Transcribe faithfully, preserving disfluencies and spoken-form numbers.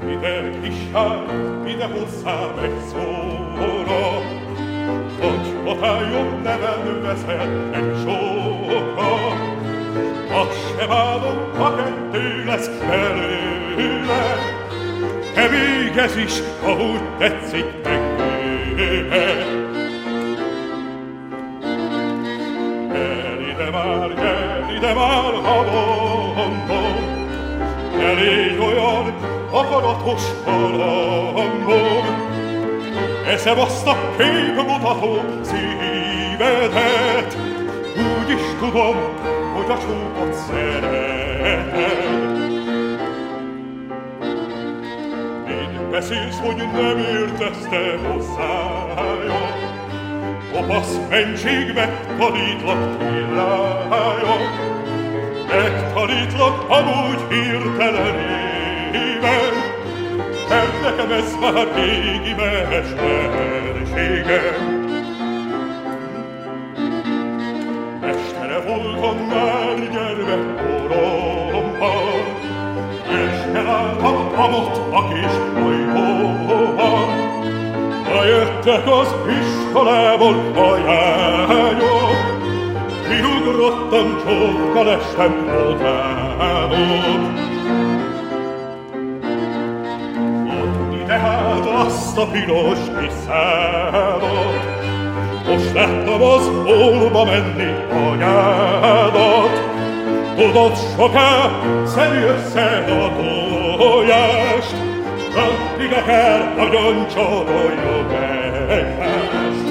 Ide kislány, ide hozzám egy szóra, hogy hatályon neven veszed egy sorra. Azt sem állom, ha kettő lesz belőle, de még ez is, ha úgy tetszik megőle. Gyere ide már, gyere ide már, ha mondom, ne légy olyan akaratos kalambom. Eszem azt a képmutató szívedet, úgy is tudom, hogy a csókot szereted. Mit beszélsz, hogy nem értesz te hozzája? Kopasz mentség, megtanítlak killája. Megtanítlak amúgy hirtelenében, mert nekem ez már régi mesterségem. Mestere voltam már gyermekkoromban, és elálltam amott a kis ajtóban. Ha jöttek az iskolából a jányok, kiugrottam, csókkal estem utánok. Adni tehát azt a piros kis szádat, most láttam az ólba menni anyádat. Tudod, soká szedj össze a tojást, addig akár nagyon csodoljuk egymást.